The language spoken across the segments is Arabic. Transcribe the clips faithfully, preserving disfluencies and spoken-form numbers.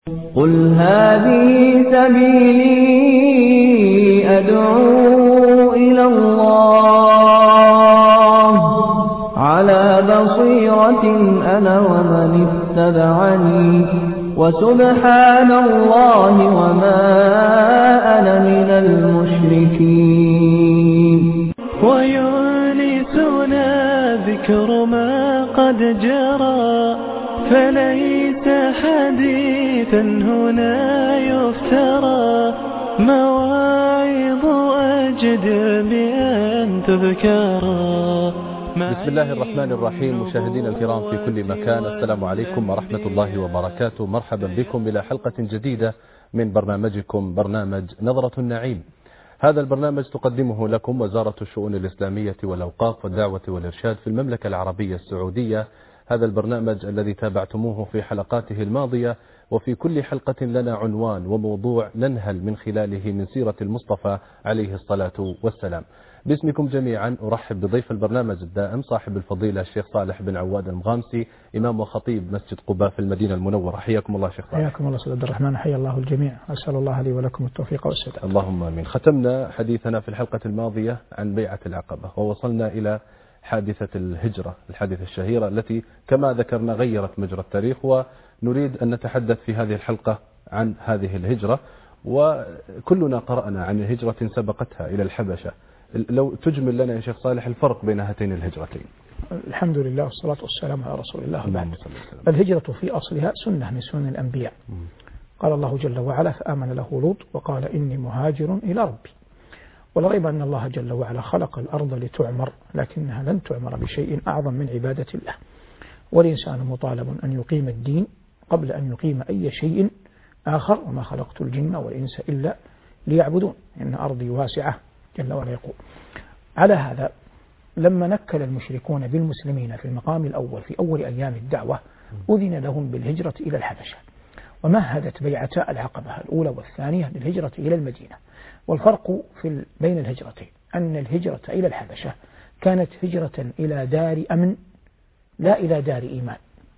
قل هذه سبيلي أدعو إلى الله على بصيرة أنا ومن اتبعني وسبحان الله وما أنا من المشركين. ويونسنا ذكر ما قد جرى فليس حديثا هنا يفترى مواعظ أجدر بأن تذكرى. بسم الله الرحمن الرحيم. مشاهدينا الكرام في كل مكان، السلام عليكم ورحمة الله وبركاته. مرحبا بكم إلى حلقة جديدة من برنامجكم برنامج نظرة النعيم. هذا البرنامج تقدمه لكم وزارة الشؤون الإسلامية والأوقاف والدعوة والإرشاد في المملكة العربية السعودية. هذا البرنامج الذي تابعتموه في حلقاته الماضية، وفي كل حلقة لنا عنوان وموضوع ننهل من خلاله من سيرة المصطفى عليه الصلاة والسلام. باسمكم جميعا أرحب بضيف البرنامج الدائم صاحب الفضيلة الشيخ صالح بن عواد المغامسي، إمام وخطيب مسجد قباء في المدينة المنورة. حياكم الله شيخ صالح. حياكم الله سيد عبد الرحمن، حيا الله الجميع، أسأل الله لي ولكم التوفيق والسداد. اللهم آمين. ختمنا حديثنا في الحلقة الماضية عن بيعة العقبة، ووصلنا إلى حادثة الهجرة، الحادثة الشهيرة التي كما ذكرنا غيرت مجرى التاريخ، ونريد أن نتحدث في هذه الحلقة عن هذه الهجرة. وكلنا قرأنا عن الهجرة سبقتها إلى الحبشة. لو تجمل لنا يا شيخ صالح الفرق بين هاتين الهجرتين. الحمد لله والصلاة والسلام على رسول الله. بعد الهجرة في أصلها سنة من سنن الأنبياء. قال الله جل وعلا فآمن له لوط وقال إني مهاجر إلى ربي. ولا ريب أن الله جل وعلا خلق الأرض لتعمر، لكنها لن تعمر بشيء أعظم من عبادة الله، والإنسان مطالب أن يقيم الدين قبل أن يقيم أي شيء آخر. وما خلقت الجن والإنس إلا ليعبدون إن أرضي واسعة جل وعلا يقول. على هذا لما نكل المشركون بالمسلمين في المقام الأول في أول أيام الدعوة أذن لهم بالهجرة إلى الحبشة، ومهدت بيعتا العقبة الأولى والثانية للهجرة إلى المدينة. والفرق في بين الهجرتين أن الهجرة إلى الحبشة كانت هجرة إلى دار أمن لا إلى دار إيمان،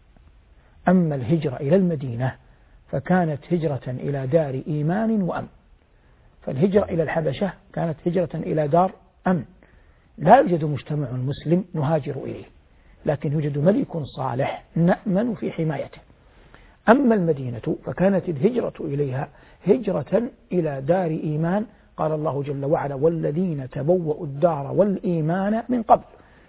أما الهجرة إلى المدينة فكانت هجرة إلى دار إيمان وأمن. فالهجرة إلى الحبشة كانت هجرة إلى دار أمن، لا يوجد مجتمع مسلم نهاجر إليه، لكن يوجد ملك صالح نأمن في حمايته. أما المدينة فكانت الهجرة إليها هجرة إلى دار إيمان. قال الله جل وعلا والذين تبوأوا الدار والإيمان من قبل.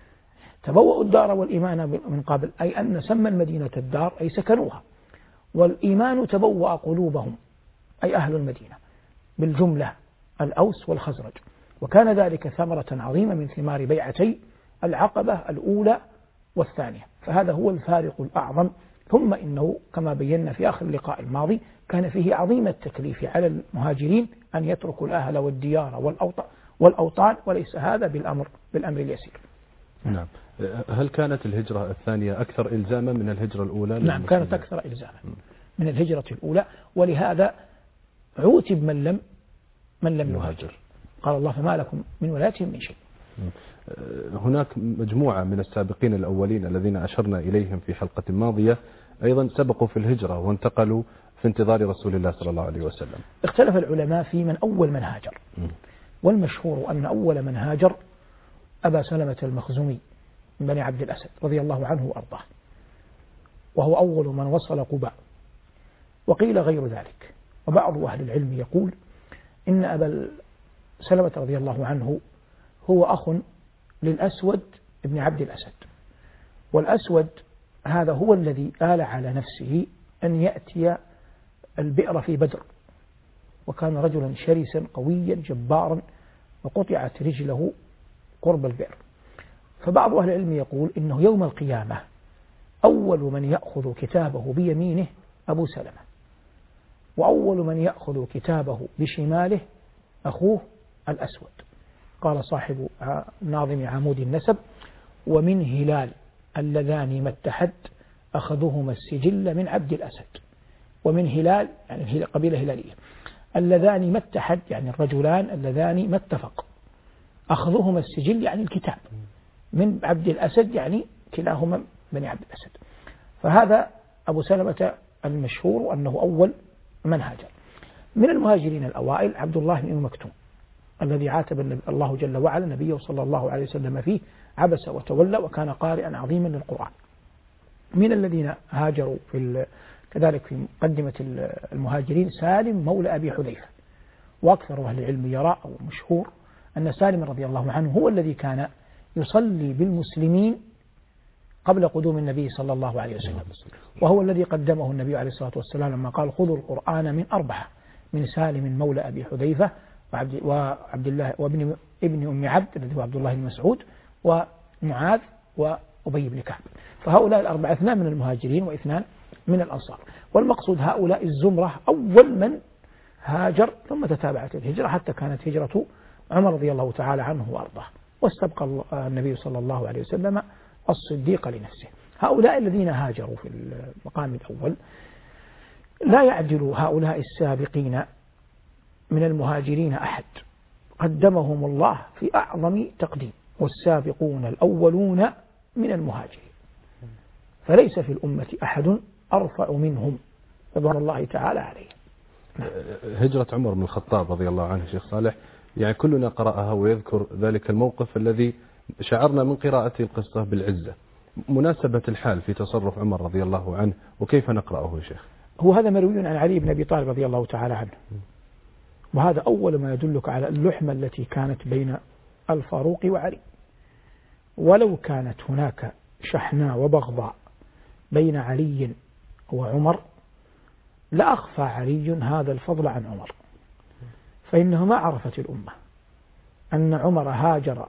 تبوأوا الدار والإيمان من قبل أي أن سمى المدينة الدار أي سكنوها، والإيمان تبوأ قلوبهم أي أهل المدينة بالجملة الأوس والخزرج. وكان ذلك ثمرة عظيمة من ثمار بيعتي العقبة الأولى والثانية. فهذا هو الفارق الأعظم. ثم إنه كما بينا في آخر اللقاء الماضي كان فيه عظيم التكليف على المهاجرين أن يتركوا الأهل والديار والأوطان، وليس هذا بالأمر بالأمر اليسير. نعم. هل كانت الهجرة الثانية أكثر إلزاما من الهجرة الأولى؟ نعم، كانت أكثر إلزاما من الهجرة الأولى، ولهذا عوتب من لم من لم يهاجر. قال الله فما لكم من ولايتهم من شيء. هناك مجموعة من السابقين الأولين الذين أشرنا إليهم في حلقة ماضية أيضا سبقوا في الهجرة وانتقلوا في انتظار رسول الله صلى الله عليه وسلم. اختلف العلماء في من أول من هاجر، والمشهور أن أول من هاجر أبا سلمة المخزومي من بني عبد الأسد رضي الله عنه وأرضاه، وهو أول من وصل قباء. وقيل غير ذلك، وبعض أهل العلم يقول إن أبا سلمة رضي الله عنه هو أخ للأسود ابن عبد الأسد، والأسود هذا هو الذي آل على نفسه أن يأتي البئر في بدر، وكان رجلا شرسا قويا جبارا، وقطعت رجله قرب البئر. فبعض أهل العلم يقول إنه يوم القيامة أول من يأخذ كتابه بيمينه أبو سلمة، وأول من يأخذ كتابه بشماله أخوه الأسود. قال صاحب ناظم عمود النسب ومن هلال اللذان ما اتحد أخذهما السجل من عبد الأسد. ومن هلال يعني قبيلة هلالية، اللذان ما اتحد يعني الرجلان اللذان ما اتفق، أخذهما السجل يعني الكتاب من عبد الأسد يعني كلاهما بني عبد الأسد. فهذا أبو سلمة المشهور أنه أول من هاجر. من المهاجرين الأوائل عبد الله بن مكتوم الذي عاتب الله جل وعلا نبيه صلى الله عليه وسلم فيه عبس وتولى وكان قارئا عظيما للقرآن. من الذين هاجروا في كذلك في مقدمة المهاجرين سالم مولى أبي حذيفة، وأكثر أهل العلم يرى أو مشهور أن سالم رضي الله عنه هو الذي كان يصلي بالمسلمين قبل قدوم النبي صلى الله عليه وسلم، وهو الذي قدمه النبي عليه الصلاة والسلام لما قال خذوا القرآن من أربعة، من سالم مولى أبي حذيفة وعبد, وعبد الله وابن ابن أم عبد الذي هو عبد الله بن مسعود ومعاذ وأبي بن كعب. فهؤلاء الأربعة اثنان من المهاجرين واثنان من الأنصار، والمقصود هؤلاء الزمرة أول من هاجر ثم تتابعت الهجرة حتى كانت هجرة عمر رضي الله تعالى عنه وأرضاه، واستبقى النبي صلى الله عليه وسلم الصديق لنفسه. هؤلاء الذين هاجروا في المقام الأول لا يعدل هؤلاء السابقين من المهاجرين أحد، قدمهم الله في أعظم تقديم، والسابقون الأولون من المهاجرين، فليس في الأمة أحد أرفع منهم رضوان الله تعالى عليه. هجرة عمر بن الخطاب رضي الله عنه شيخ صالح، يعني كلنا قرأها ويذكر ذلك الموقف الذي شعرنا من قراءة القصة بالعزة. مناسبة الحال في تصرف عمر رضي الله عنه وكيف نقرأه يا شيخ؟ هو هذا مروي عن علي بن أبي طالب رضي الله تعالى عنه، وهذا أول ما يدلك على اللحمة التي كانت بين الفاروق وعلي. ولو كانت هناك شحناء وبغضاء بين علي وعمر لأخفى علي هذا الفضل عن عمر، فإنه ما عرفت الأمة أن عمر هاجر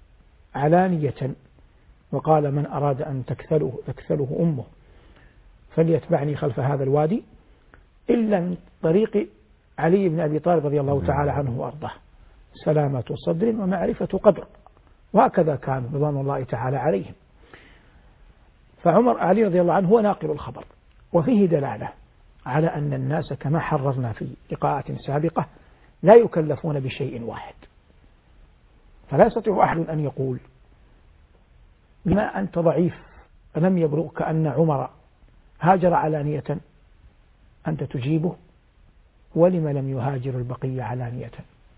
علانية وقال من أراد أن تكثله, تكثله أمه فليتبعني خلف هذا الوادي إلا من طريق علي بن أبي طالب رضي الله تعالى عنه وأرضاه، سلامة صدر ومعرفة قدر، وهكذا كان رضوان الله تعالى عليهم. فعمر علي رضي الله عنه هو ناقل الخبر، وفيه دلالة على أن الناس كما حررنا في لقاءات سابقة لا يكلفون بشيء واحد، فلا يستطيع أحد أن يقول بما أنت ضعيف لم يبرؤك أن عمر هاجر علانية أنت تجيبه، ولم لم يهاجر البقية علانية.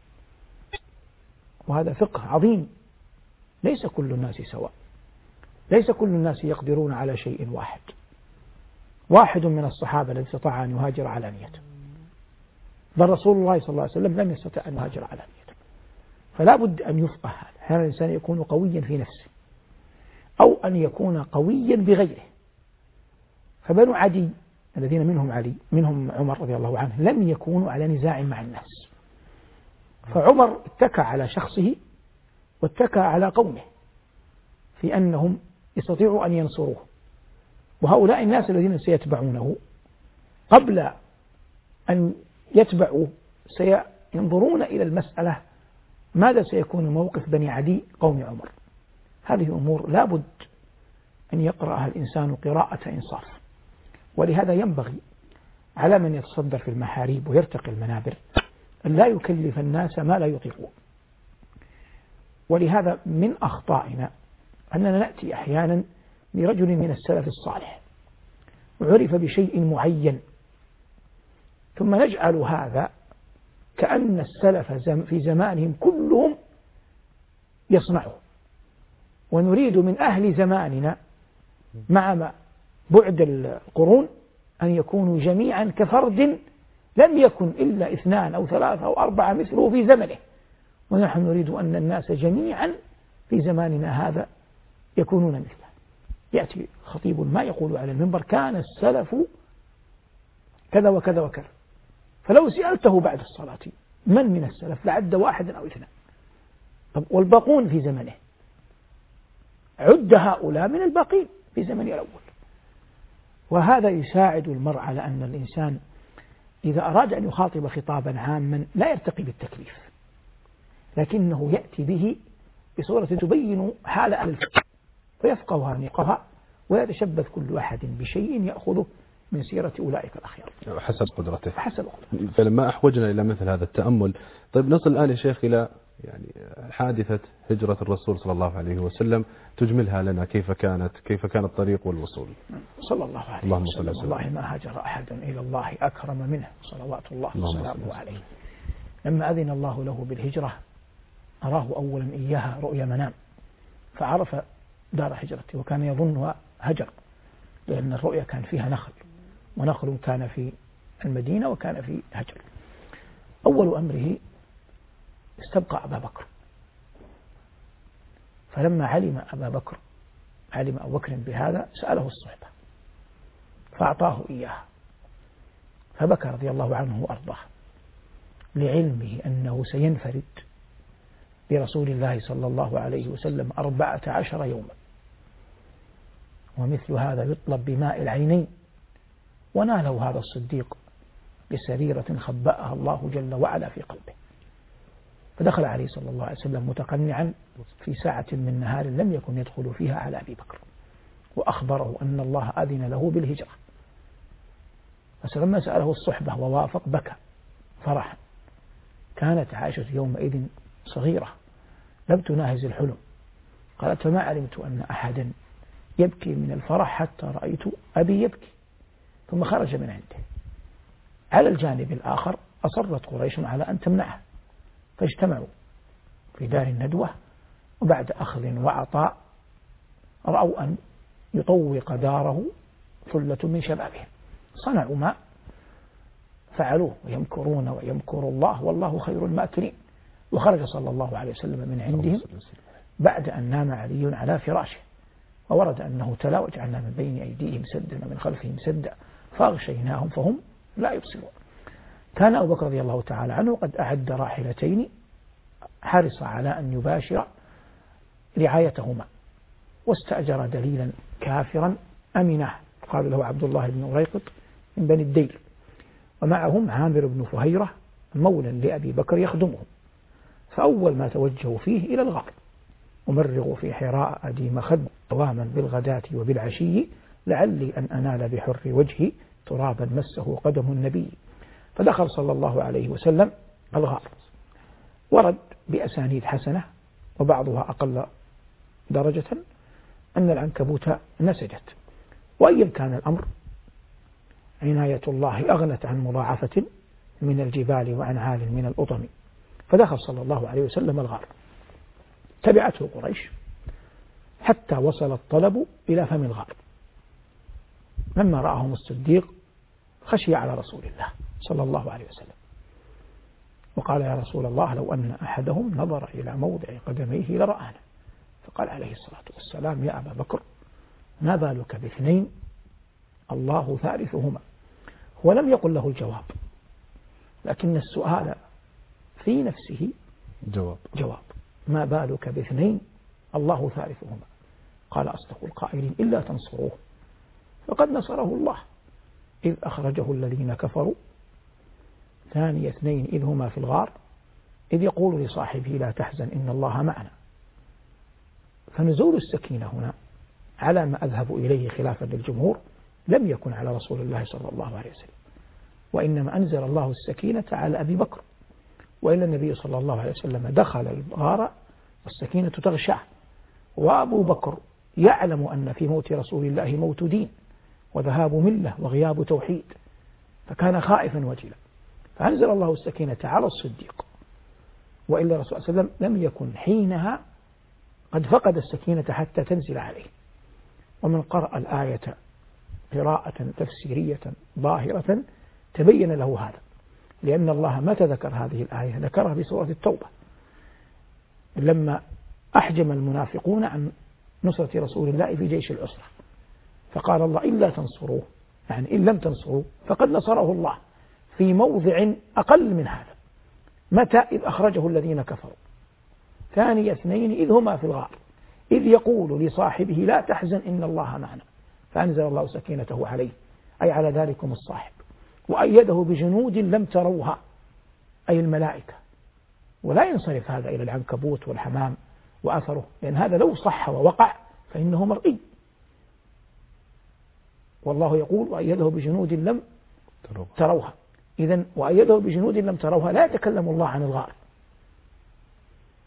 وهذا فقه عظيم، ليس كل الناس سواء، ليس كل الناس يقدرون على شيء واحد. واحد من الصحابة الذي استطاع أن يهاجر علانية، بل رسول الله صلى الله عليه وسلم لم يستطع أن يهاجر علانية. فلا بد أن يفقه هذا، هذا الإنسان يكون قويا في نفسه أو أن يكون قويا بغيره. فبنو عدي الذين منهم علي منهم عمر رضي الله عنه لم يكونوا على نزاع مع الناس، فعمر اتكى على شخصه واتكى على قومه في أنهم يستطيعوا أن ينصروه، وهؤلاء الناس الذين سيتبعونه قبل أن يتبعوا سينظرون إلى المسألة ماذا سيكون موقف بني عدي قوم عمر. هذه أمور لا بد أن يقرأها الإنسان قراءة إنصاف، ولهذا ينبغي على من يتصدر في المحاريب ويرتقي المنابر أن لا يكلف الناس ما لا يطيقون. ولهذا من أخطائنا أننا نأتي أحيانا لرجل من السلف الصالح وعرف بشيء معين ثم نجعل هذا كأن السلف في زمانهم كلهم يصنعه، ونريد من أهل زماننا مع بعد القرون أن يكونوا جميعا كفرد لم يكن إلا اثنان أو ثلاثة أو أربعة مثله في زمنه، ونحن نريد أن الناس جميعا في زماننا هذا يكونون مثله. يأتي خطيب ما يقول على المنبر كان السلف كذا وكذا وكذا، فلو سألته بعد الصلاة من من السلف لعد واحدا أو اثنان، والباقون في زمنه عد هؤلاء من الباقين في زمن الأول. وهذا يساعد المرء على أن الإنسان إذا أراد أن يخاطب خطابا عاما لا يرتقي بالتكليف، لكنه يأتي به بصورة تبين حال أهل الفقه فيفقهها نقها، ويتشبث كل أحد بشيء يأخذه من سيرة أولئك الأخيار حسب قدرته. حسب قدرته. فلما أحوجنا إلى مثل هذا التأمل، طيب نصل الآن يا شيخ إلى يعني حادثة هجرة الرسول صلى الله عليه وسلم، تجملها لنا، كيف كانت كيف كان الطريق والوصول. صلى الله عليه اللهم وسلم. صل وسلم. والله ما هاجر أحد إلى الله أكرم منه صلوات الله وسلامه عليه. لما أذن الله له بالهجرة أراه أولا إياها رؤيا منام، فعرف دار هجرته وكان يظنها هجر، لأن الرؤيا كان فيها نخل، ونخل كان في المدينة وكان في هجر. أول أمره استبقى أبا بكر، فلما علم أبا بكر علم أبو بكر بهذا سأله الصحبة فأعطاه إياها، فبكى رضي الله عنه وأرضاه لعلمه أنه سينفرد برسول الله صلى الله عليه وسلم أربعة عشر يوما، ومثل هذا يطلب بماء العينين، وناله هذا الصديق بسريرة خبأها الله جل وعلا في قلبه. فدخل عليه صلى الله عليه وسلم متقنعا في ساعة من نهار لم يكن يدخل فيها على أبي بكر، وأخبره أن الله أذن له بالهجرة. فلما سأله الصحبة ووافق بكى فرحا. كانت عائشة يومئذ صغيرة لم تناهز الحلم، قالت فما علمت أن أحدا يبكي من الفرح حتى رأيت أبي يبكي، ثم خرج من عنده. على الجانب الآخر أصرت قريش على أن تمنعه، فاجتمعوا في دار الندوة، وبعد أخذ وعطاء رأوا أن يطوق داره ثلة من شبابهم، صنعوا ما فعلوه، ويمكرون ويمكر الله والله خير الماكرين. وخرج صلى الله عليه وسلم من عندهم بعد أن نام علي على فراشه، وورد أنه تلا وجعلنا من بين أيديهم سدا ومن خلفهم سدا فأغشيناهم فهم لا يبصرون. كان أبو بكر رضي الله تعالى عنه قد أعد راحلتين، حرص على أن يباشر رعايتهما، واستأجر دليلا كافرا أمنه قال له عبد الله بن أريقط من بني الديل، ومعهم عامر بن فهيرة مولا لأبي بكر يخدمهم. فأول ما توجهوا فيه إلى الغار، أمرغ في حراء أديم خد قواما بالغداة وبالعشي لعلي أن أنال بحر وجهي ترابا مسه قدم النبي. فدخل صلى الله عليه وسلم الغار. ورد بأسانيد حسنة وبعضها أقل درجة أن العنكبوت نسجت، وأيا كان الأمر عناية الله أغنت عن مضاعفة من الجبال وعن عال من الأطم. فدخل صلى الله عليه وسلم الغار، تبعته قريش حتى وصل الطلب إلى فم الغار. لما رآهم الصديق خشي على رسول الله صلى الله عليه وسلم، وقال يا رسول الله لو أن أحدهم نظر إلى موضع قدميه لرآنا. فقال عليه الصلاة والسلام يا أبا بكر ما بالك باثنين الله ثالثهما. هو لم يقل له الجواب، لكن السؤال في نفسه جواب جواب ما بالك باثنين الله ثالثهما. قال أصدق القائلين إلا تنصروه فقد نصره الله إذ أخرجه الذين كفروا ثاني اثنين إذ هما في الغار إذ يقول لصاحبه لا تحزن إن الله معنا. فنزول السكينة هنا على ما أذهب إليه خلافا للجمهور لم يكن على رسول الله صلى الله عليه وسلم، وإنما أنزل الله السكينة على أبي بكر. وإلا النبي صلى الله عليه وسلم دخل الغار والسكينة تغشاه، وأبو بكر يعلم أن في موت رسول الله موت دين وذهاب ملة وغياب توحيد، فكان خائفا وجلا، فأنزل الله السكينة على الصديق. وإلا الرسول صلى الله عليه وسلم لم يكن حينها قد فقد السكينة حتى تنزل عليه. ومن قرأ الآية قراءة تفسيرية ظاهرة تبين له هذا، لأن الله متى ذكر هذه الآية ذكرها في سورة التوبة لما أحجم المنافقون عن نصرة رسول الله في جيش العسرة، فقال الله إلا تنصروه، يعني إن لم تنصروه فقد نصره الله في موضع أقل من هذا. متى؟ إذ أخرجه الذين كفروا ثاني اثنين إذ هما في الغار إذ يقول لصاحبه لا تحزن إن الله معنا، فأنزل الله سكينته عليه أي على ذلكم الصاحب، وأيده بجنود لم تروها أي الملائكة. ولا ينصرف هذا إلى العنكبوت والحمام وأثره، لأن هذا لو صح ووقع فإنه مرئي. والله يقول وأيده بجنود لم تروها، إذن وأيده بجنود لم تروها لا يتكلم الله عن الغار،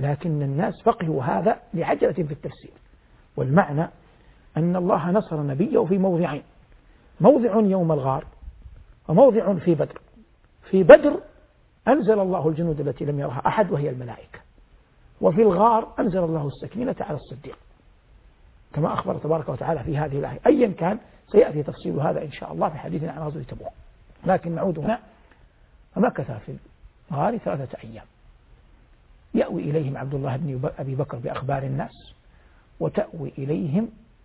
لكن الناس فقهوا هذا لعجلة في التفسير. والمعنى أن الله نصر نبيه في موضعين، موضع يوم الغار وموضع في بدر. في بدر أنزل الله الجنود التي لم يرها أحد وهي الملائكة، وفي الغار أنزل الله السكينة على الصديق كما أخبر تبارك وتعالى في هذه الآية. أيا كان سيأتي تفصيل هذا إن شاء الله في حديثنا عن غزوة تبوك، لكن نعود هنا. فمكث في الغار ثلاثة أيام يأوي إليهم عبد الله بن أبي بكر بأخبار الناس، وتأوي إليهم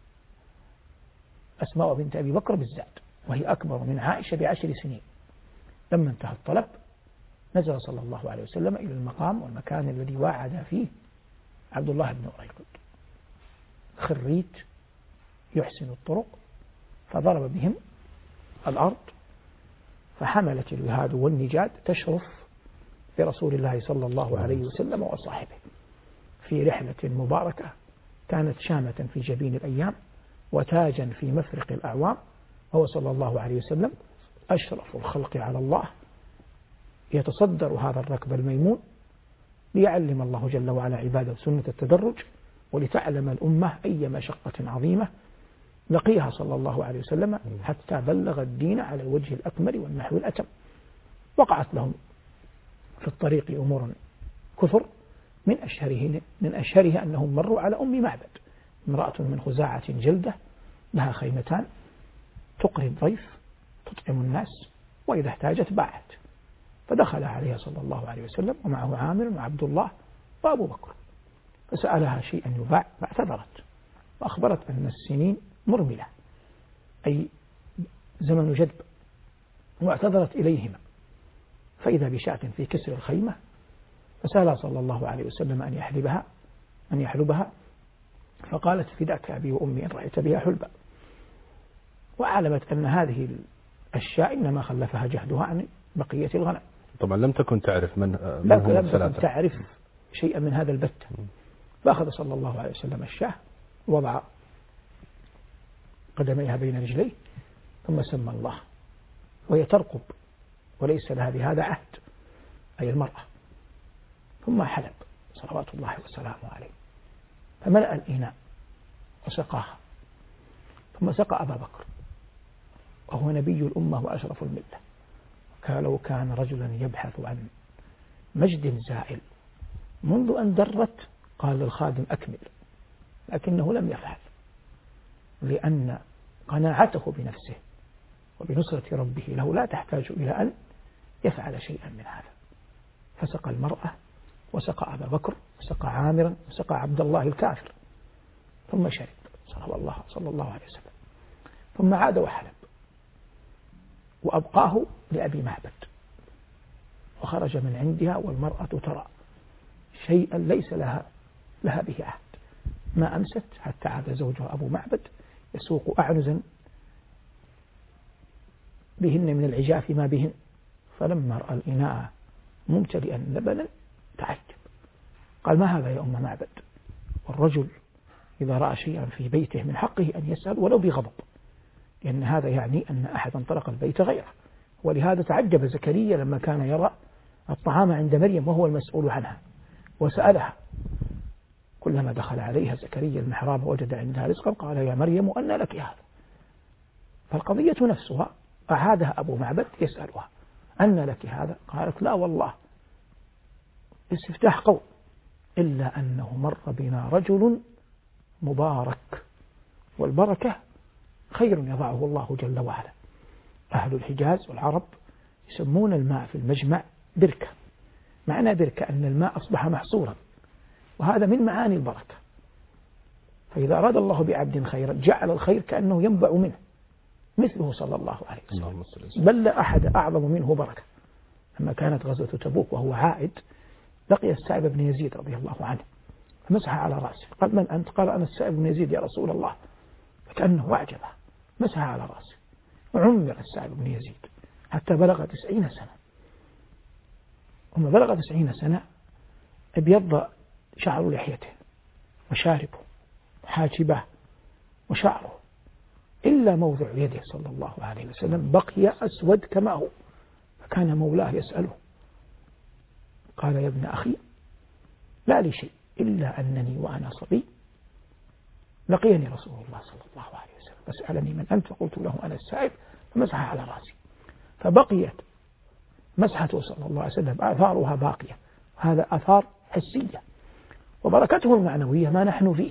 أسماء بنت أبي بكر بالزاد وهي أكبر من عائشة بعشر سنين. لما انتهى الطلب نزل صلى الله عليه وسلم إلى المقام والمكان الذي واعد فيه عبد الله بن أريقط، خريت يحسن الطرق، فضرب بهم الأرض، فحملت الوهاد والنجاد تشرف برسول الله صلى الله عليه وسلم وصاحبه في رحلة مباركة كانت شامة في جبين الأيام وتاجا في مفرق الأعوام، وهو صلى الله عليه وسلم أشرف الخلق على الله يتصدر هذا الركب الميمون ليعلم الله جل وعلا عباده سنة التدرج، ولتعلم الأمة أي مشقة عظيمة لقيها صلى الله عليه وسلم حتى بلغ الدين على الوجه الأكمل والنحو الأتم. وقعت لهم في الطريق أمور كثر، من أشهره, من أشهرها أنهم مروا على أم معبد، امرأة من خزاعة جلدة لها خيمتان تقري الضيف تطعم الناس وإذا احتاجت باعت، فدخل عليها صلى الله عليه وسلم ومعه عامر وعبد الله وأبو بكر، فسألها شيئا يباع فاعتذرت وأخبرت أن السنين مرملة أي زمن جدب، واعتذرت إليهما، فإذا بشاة في كسر الخيمة، فسأل صلى الله عليه وسلم أن يحلبها أن يحلبها فقالت فداك أبي وأمي إن رأيت بها حلبا، وأعلمت أن هذه الأشياء إنما خلفها جهدها عن بقية الغنم. طبعا لم تكن تعرف من, من لا هم لم الثلاثة، تكن تعرف شيئا من هذا البت. فأخذ صلى الله عليه وسلم الشاه وضع قدميها بين رجليه ثم سمى الله وهي ترقب وليس لها بهذا عهد، أي المرأة، ثم حلب صلوات الله وسلامه عليه، فملأ الإناء وسقاها، ثم سقى أبا بكر وهو نبي الأمة وأشرف الملة، لو كان رجلا يبحث عن مجد زائل منذ أن درت قال للخادم أكمل، لكنه لم يفعل لأن قناعته بنفسه وبنصرة ربه له لا تحتاج إلى أن يفعل شيئا من هذا. فسقى المرأة وسقى أبا بكر وسقى عامرا وسقى عبد الله الكافر، ثم شرب صلى الله, صلى الله عليه وسلم، ثم عاد وحلب وأبقاه لأبي معبد، وخرج من عندها والمرأة ترى شيئا ليس لها لها به عهد، ما أمست حتى عاد زوجها أبو معبد يسوق أعنزا بهن من العجاف ما بهن، فلما رأى الإناء ممتلئا لبنا تعجب، قال ما هذا يا أم معبد؟ والرجل إذا رأى شيئا في بيته من حقه أن يسأل ولو بغضب، لأن هذا يعني أن أحدا طرق البيت غيره. ولهذا تعجب زكريا لما كان يرى الطعام عند مريم وهو المسؤول عنها وسألها، كلما دخل عليها زكريا المحراب وجد عندها رزقا قال يا مريم أن لك هذا؟ فالقضية نفسها أعادها أبو معبد يسألها أن لك هذا؟ قالت لا والله استفتاح قول، إلا أنه مر بنا رجل مبارك، والبركة خير يضعه الله جل وعلا. أهل الحجاز والعرب يسمون الماء في المجمع بركة، معنى بركة أن الماء أصبح محصورا، وهذا من معاني البركة. فإذا أراد الله بعبد خيرا جعل الخير كأنه ينبع منه، مثله صلى الله عليه وسلم، بل لا أحد أعظم منه بركة. لما كانت غزوة تبوك وهو عائد لقي السائب بن يزيد رضي الله عنه فمسح على رأسه، قال من أنت؟ قال أنا السائب بن يزيد يا رسول الله، فكأنه أعجبه، مسح على رأسه وعمر السائب بن يزيد حتى بلغ تسعين سنة. ثم بلغ تسعين سنة ابيض شعر لحيته وشاربه وحاجبه وشعره، إلا موضع يده صلى الله عليه وسلم بقي أسود كما هو، فكان مولاه يسأله قال يا ابن أخي لا لشيء إلا أنني وأنا صبي لقيني رسول الله صلى الله عليه وسلم فسألني من أنت، فقلت له أنا السائب، فمسح على رأسي. فبقيت مسحته صلى الله عليه وسلم آثارها باقية، هذا آثار حسية. وبركته المعنوية ما نحن فيه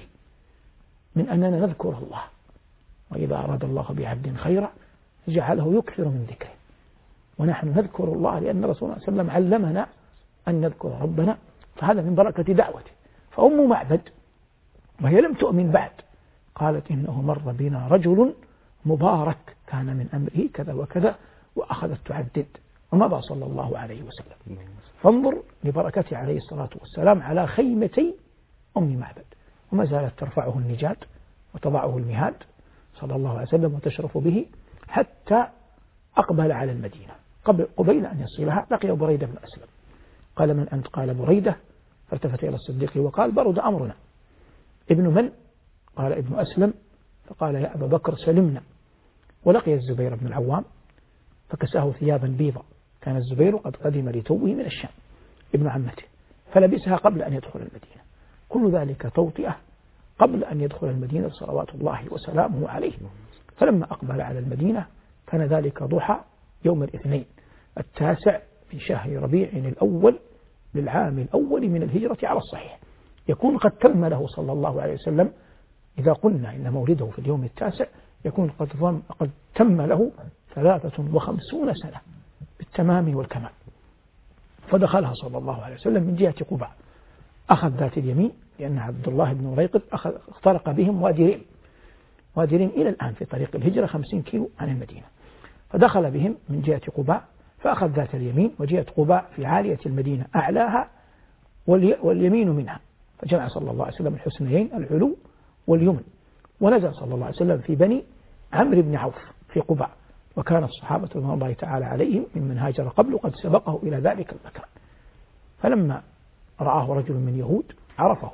من أننا نذكر الله، وإذا أراد الله بعبد خيرا جعله يكثر من ذكره، ونحن نذكر الله لأن رسول الله صلى الله عليه وسلم علمنا أن نذكر ربنا، فهذا من بركة دعوته. فأم معبد وهي لم تؤمن بعد قالت إنه مر بنا رجل مبارك كان من أمره كذا وكذا، وأخذت تعدد ومضى صلى الله عليه وسلم. فانظر لبركته عليه الصلاة والسلام على خيمتي أم معبد، وما زالت ترفعه النجاد وتضعه المهاد صلى الله عليه وسلم وتشرف به حتى أقبل على المدينة. قبل قبيل أن يصلها لقي بريدة بن أسلم، قال من أنت؟ قال بريدة، فالتفت إلى الصديق وقال برد أمرنا. ابن من؟ قال ابن أسلم، فقال يا أبا بكر سلمنا. ولقي الزبير بن العوام فكساه ثيابا بيضا، كان الزبير قد قدم لتوه من الشام ابن عمته، فلبسها قبل أن يدخل المدينة. كل ذلك توطئة قبل أن يدخل المدينة صلوات الله وسلامه عليه. فلما أقبل على المدينة كان ذلك ضحى يوم الاثنين التاسع من شهر ربيع الأول للعام الأول من الهجرة على الصحيح، يكون قد تم له صلى الله عليه وسلم، إذا قلنا إن مولده في اليوم التاسع يكون قد قد تم له ثلاثة وخمسون سنة بالتمام والكمال. فدخلها صلى الله عليه وسلم من جهة قباء، أخذ ذات اليمين لأن عبد الله بن ريقط اخترق بهم وادي ريم، وادي ريم إلى الآن في طريق الهجرة خمسين كيلو عن المدينة، فدخل بهم من جهة قباء فأخذ ذات اليمين، وجهة قباء في عالية المدينة أعلاها واليمين منها، فجمع صلى الله عليه وسلم الحسنيين العلو واليمن، ونزل صلى الله عليه وسلم في بني عمرو بن عوف في قباء، وكان الصحابة رضوان الله تعالى عليهم ممن هاجر قبل قد سبقه إلى ذلك المكان. فلما رآه رجل من يهود عرفه،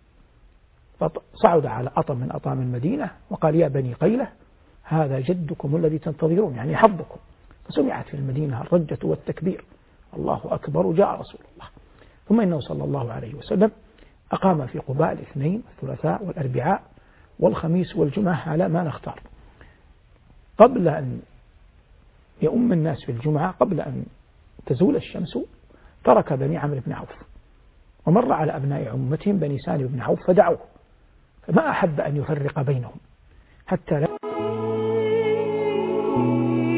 فصعد على أطم من أطام المدينة وقال يا بني قيلة هذا جدكم الذي تنتظرون، يعني حظكم. فسمعت في المدينة الرجة والتكبير، الله أكبر جاء رسول الله. ثم إنه صلى الله عليه وسلم أقام في قباء الاثنين والثلاثاء والأربعاء والخميس والجمعة على ما نختار، قبل أن يؤم الناس في الجمعة، قبل أن تزول الشمس ترك بني عمرو بن عوف ومر على أبناء عمتهم بني سالم بن عوف فدعوه، فما أحب أن يفرق بينهم حتى لا